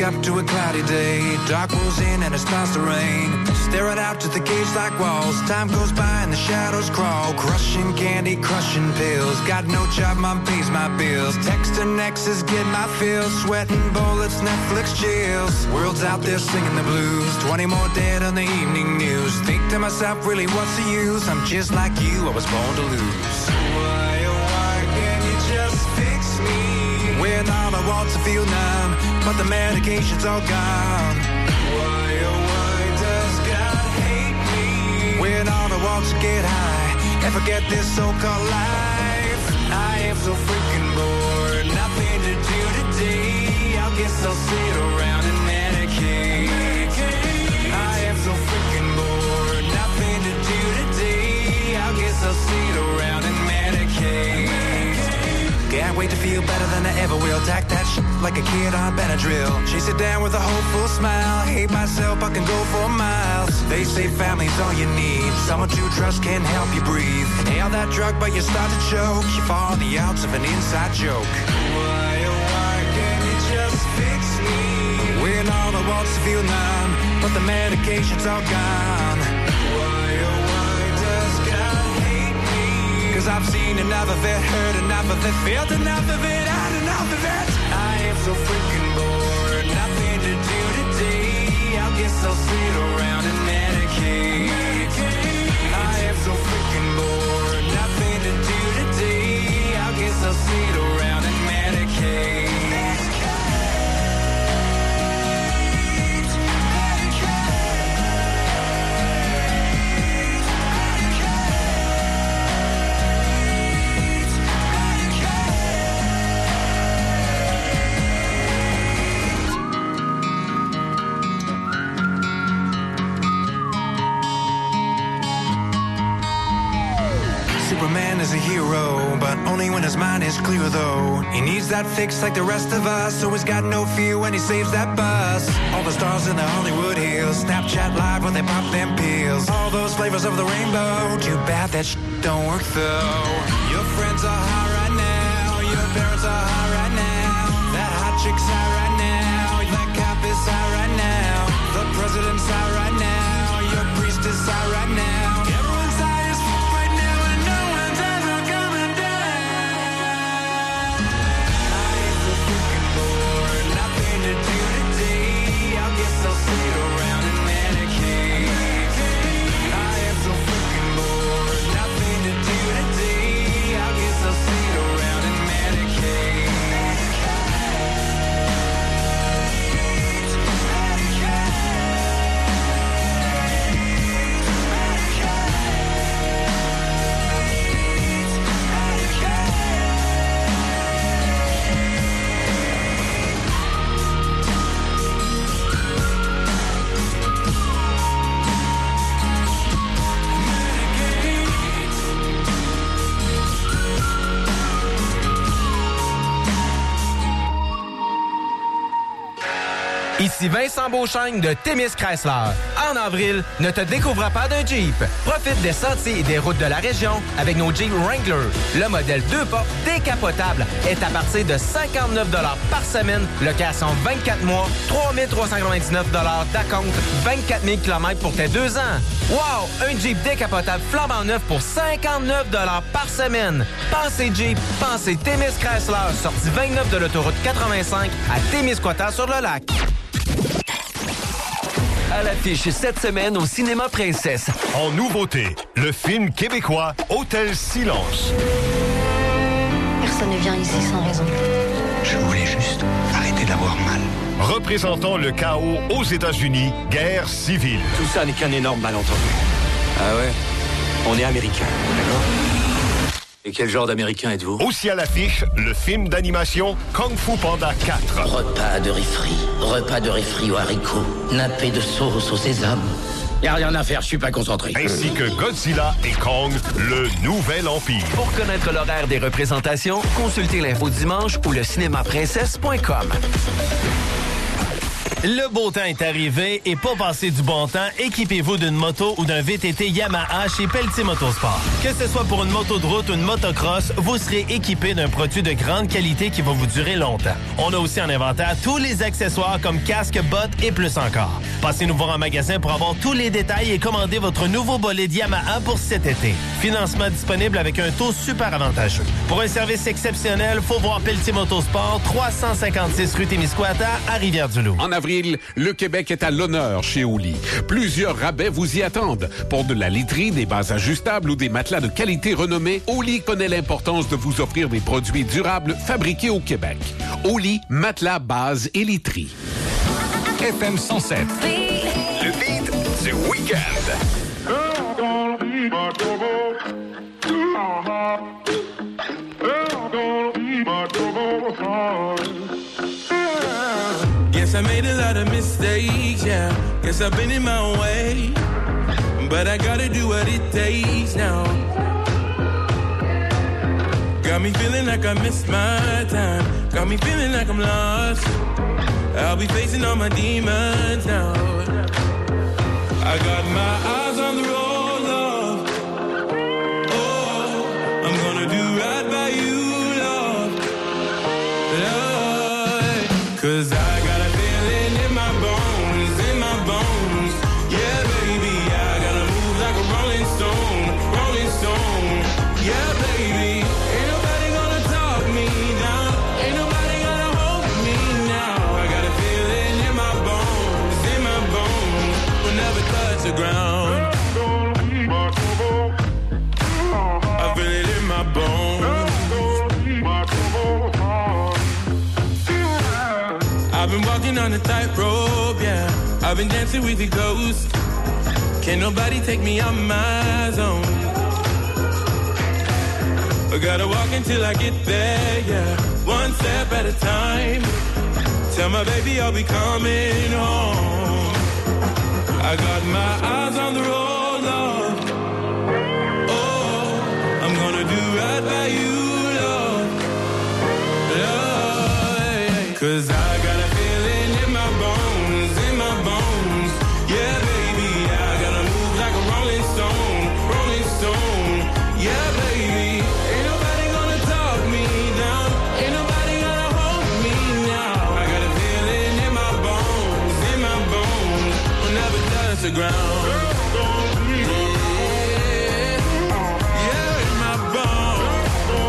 up to a cloudy day. Dark rolls in and it starts to rain. Staring out to the cage like walls. Time goes by and the shadows crawl. Crushing candy, crushing pills. Got no job, mom pays my bills. Texting exes, get my fills. Sweating bullets, Netflix chills. World's out there singing the blues. 20 more dead on the evening news. Think to myself, really what's the use? I'm just like you, I was born to lose. Why can't you just fix me? When all I want to feel numb, but the medication's all gone. Why does God hate me? When all I want to get high and forget this so-called life. I am so freaking bored, nothing to do today. I guess I'll sit around and medicate. I am so freaking bored, nothing to do today. I guess I'll sit around and medicate. Can't wait to feel better than I ever will. Tack that shit like a kid on Benadryl. Chase it down with a hopeful smile. Hate myself, I can go for miles. They say family's all you need. Someone to trust can help you breathe. Inhale that drug, but you start to choke. You fall on the outs of an inside joke. Why can't you just fix me? When all I want to feel numb, but the medication's all gone. Why does God hate me? Cause I've seen enough of it, heard enough of it, felt enough of it, had enough of it. I am so freaking bored, nothing to do today. I guess I'll sit around and medicate. I am so freaking bored, nothing to do today. I guess I'll sit around and medicate. Superman is a hero, but only when his mind is clear though. He needs that fix like the rest of us, so he's got no fear when he saves that bus. All the stars in the Hollywood Hills, Snapchat Live when they pop them pills. All those flavors of the rainbow, too bad that don't work though. Your friends are high right now, your parents are high right now. That hot chick's high right now, that cop is high right now. The president's high right now, your priest is high right now. Everyone's high as f*** right now and no one's ever coming down. I am so freaking bored, nothing to do today. I guess I'll sit around and medicate. I am so freaking bored, nothing to do today. I guess I'll sit around and medicate. Ici Vincent Beauchesne de Témis Chrysler. En avril, ne te découvre pas d'un Jeep. Profite des sentiers et des routes de la région avec nos Jeep Wrangler. Le modèle 2 portes décapotable est à partir de 59 $ par semaine. Location 24 mois, 3 399 $ d'acompte, 24 000 km pour tes 2 ans. Wow! Un Jeep décapotable flambant neuf pour 59 $ par semaine. Pensez Jeep, pensez Témis Chrysler, sortie 29 de l'autoroute 85 à Témiscouata-sur-le-Lac. À l'affiche cette semaine au Cinéma Princesse. En nouveauté, le film québécois Hôtel Silence. Personne ne vient ici sans raison. Je voulais juste arrêter d'avoir mal. Représentant le chaos aux États-Unis, guerre civile. Tout ça n'est qu'un énorme malentendu. Ah ouais? On est américains, d'accord? Et quel genre d'Américain êtes-vous? Aussi à l'affiche, le film d'animation Kung Fu Panda 4. Repas de riz aux haricots, nappé de sauce au sésame. Y a rien à faire, je suis pas concentré. Ainsi que Godzilla et Kong, le nouvel empire. Pour connaître l'horaire des représentations, consultez l'info dimanche ou le cinémaprincesse.com. Le beau temps est arrivé et pour passer du bon temps, équipez-vous d'une moto ou d'un VTT Yamaha chez Pelletier Motosport. Que ce soit pour une moto de route ou une motocross, vous serez équipé d'un produit de grande qualité qui va vous durer longtemps. On a aussi en inventaire tous les accessoires comme casque, bottes et plus encore. Passez nous voir en magasin pour avoir tous les détails et commander votre nouveau bolide Yamaha pour cet été. Financement disponible avec un taux super avantageux. Pour un service exceptionnel, faut voir Pelletier Motosport, 356 rue Témiscouata à Rivière-du-Loup. En avril, le Québec est à l'honneur chez Oli. Plusieurs rabais vous y attendent. Pour de la literie, des bases ajustables ou des matelas de qualité renommée, Oli connaît l'importance de vous offrir des produits durables fabriqués au Québec. Oli, matelas, bases et literie. FM 107. Le beat du week-end. Guess I made a lot of mistakes, yeah. Guess I've been in my way. But I gotta do what it takes now. Got me feeling like I missed my time. Got me feeling like I'm lost. I'll be facing all my demons now. I got my eyes on the road, love. Oh, I'm gonna do right by you, love. Love. 'Cause I got a feeling in my bones, in my bones. Yeah, baby, I gotta move like a rolling stone, rolling stone. Yeah, baby, ain't nobody gonna talk me down. Ain't nobody gonna hold me now. I got a feeling in my bones, will never touch the ground. I feel it in my bones. I've been walking on a tightrope, yeah. I've been dancing with the ghost. Can't nobody take me out my zone. I gotta walk until I get there, yeah. One step at a time. Tell my baby I'll be coming home. I got my eyes on the road, love. Oh, I'm gonna do right by you, love. Love. 'Cause I got a feeling in my bones, in my bones. Yeah, baby, I gotta move like a rolling stone, rolling stone. Yeah, baby, ain't nobody gonna talk me down. Ain't nobody gonna hold me now. I got a feeling in my bones, will never touch the ground. Yeah, in my bones.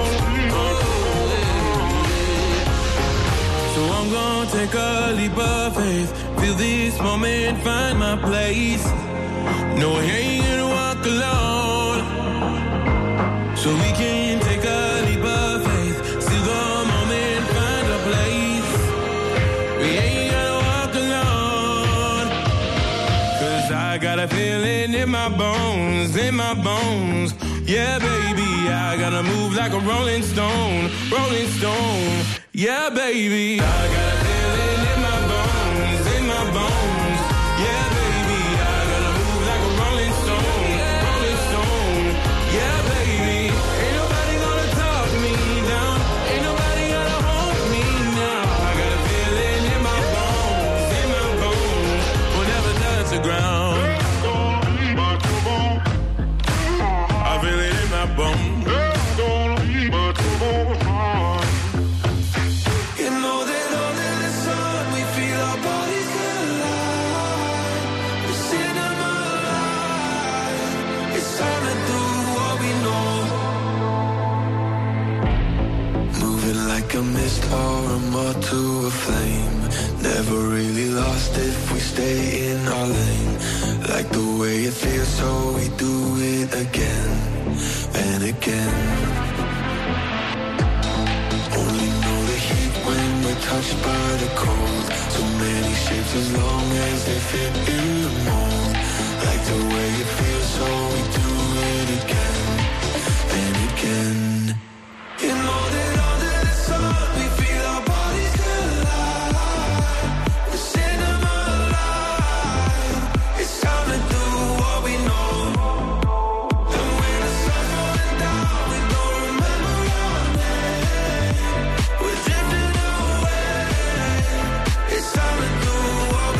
So I'm gonna take a leap of faith. Feel this moment, find my place. No, I ain't gonna walk alone. So we can take a leap of faith. See the moment, find a place. We ain't gonna walk alone. 'Cause I got a feeling in my bones, in my bones. Yeah, baby, I gotta move like a rolling stone, rolling stone. Yeah, baby, I got a feeling in my bones, in my bones. Yeah, baby, I gotta move like a rolling stone, rolling stone. Yeah, baby, ain't nobody gonna talk me down. Ain't nobody gonna hold me now. I got a feeling in my bones, will never touch the ground. I feel it in my bones. You know that under the sun we feel our bodies collide. We're cinema alive. It's time to do what we know. Moving like a mist or a moth to a flame. Never really lost if we stay in our lane. Like the way it feels, so we do it again and again. Only know the heat when we're touched by the cold. So many shapes as long as they fit in the mold. Like the way it feels, so we do it again and again. You know that under the sun we feel our bodies collide. We're cinema alive. It's time to do what we know. And when the sun's going down, we don't remember our name. We're drifting away. It's time to do what we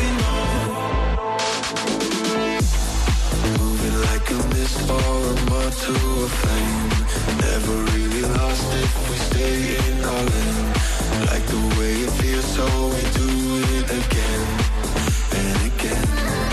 this far, I'm up to a flame. Never really lost if we stay in our lane. Like the way it feels, so we do it again and again.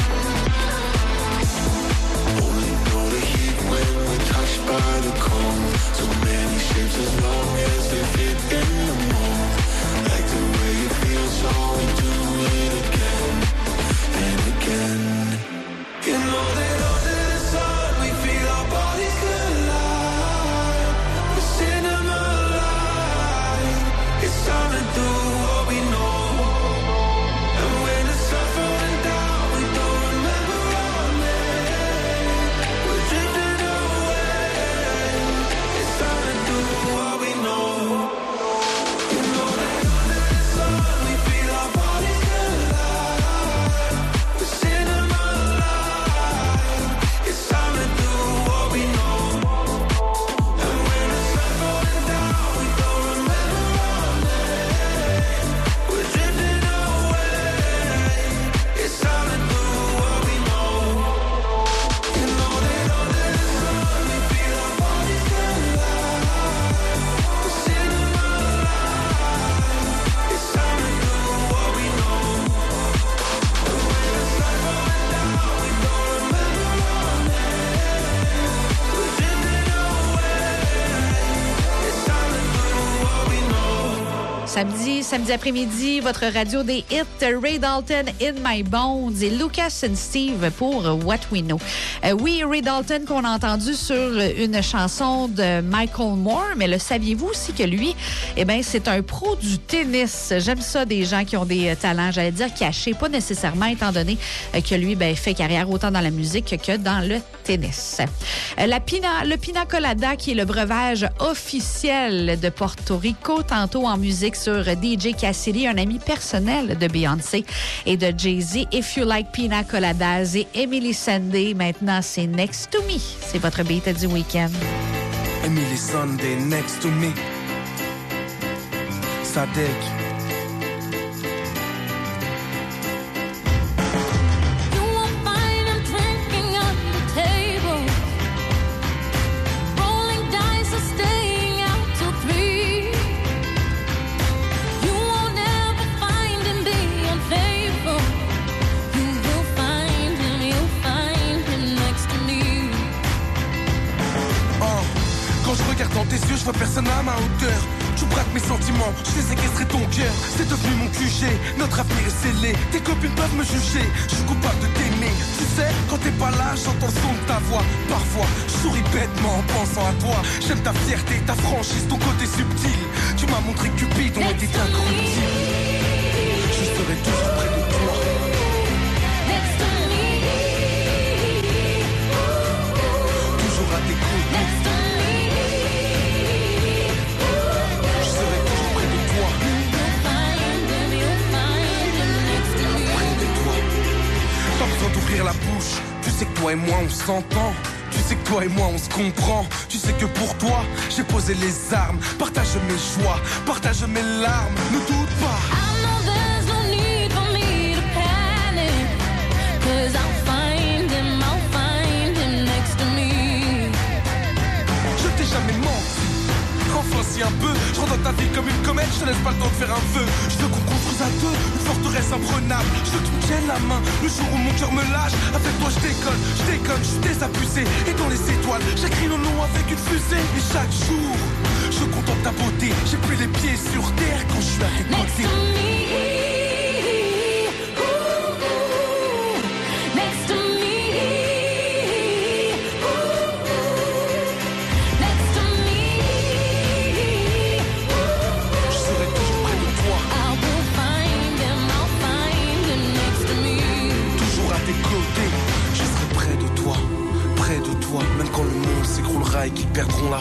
Only know the heat when we're touched by the cold. So many shapes as long as they fit in the mold. Like the way it feels, so we do it again and again. You know that under the sun we feel our bodies collide. The cinema light, it's shining through what we know. And when the sun's falling down, we don't remember our name. We're drifting away, it's shining through what we know. You know that under the sun we feel our bodies collide. The cinema light, it's shining through what we know. And when the sun's falling down, we don't remember our name. We're drifting away, it's shining through what we know. You know that under the sun we feel our bodies collide. The cinema light, it's shining through what we know. And when the sun's falling down, we don't remember our name. We're drifting away, it's shining through what we know. Samedi après-midi, votre radio des hits, Ray Dalton, In My Bones et Lucas and Steve pour What We Know. Oui, Ray Dalton qu'on a entendu sur une chanson de Michael Moore, mais le saviez-vous aussi que lui, c'est un pro du tennis. J'aime ça, des gens qui ont des talents, j'allais dire cachés, pas nécessairement, étant donné que lui fait carrière autant dans la musique que dans le tennis. Le Pina Colada, qui est le breuvage officiel de Porto Rico, tantôt en musique sur DJ Cassidy, un ami personnel de Beyoncé et de Jay-Z. If You Like Pina Coladas et Emily Sandé. Maintenant, c'est Next to Me. C'est votre beat du week-end. Emily Sunday, Next to Me. Sadek. Dans tes yeux, je vois personne à ma hauteur. Tu braques mes sentiments, je fais séquestrer ton cœur. C'est devenu mon QG, notre avenir est scellé. Tes copines peuvent me juger, je suis coupable de t'aimer. Tu sais, quand t'es pas là, j'entends le son de ta voix. Parfois, je souris bêtement en pensant à toi. J'aime ta fierté, ta franchise, ton côté subtil. Tu m'as montré que Cupidon était incorruptible. Je serai toujours près de toi. Toujours à tes côtés. D'ouvrir la bouche, tu sais que toi et moi on s'entend. Tu sais que toi et moi on se comprend. Tu sais que pour toi j'ai posé les armes. Partage mes joies, partage mes larmes. Ne doute pas. I know there's no need for me to panic, 'cause I'll find him next to me. Je t'ai jamais menti. Enfin si un peu, je rentre dans ta vie comme une comète. Je te laisse pas le temps de faire un feu. Je veux qu'on construise à deux une forteresse imprenable. Je veux que tu me tiennes la main le jour où mon cœur me lâche. Avec toi je déconne, je suis désabusé. Et dans les étoiles, j'écris nos noms avec une fusée. Et chaque jour, je contemple ta beauté. J'ai plus les pieds sur terre quand je suis à tes côtés. Même quand le monde s'écroulera et qu'ils perdront la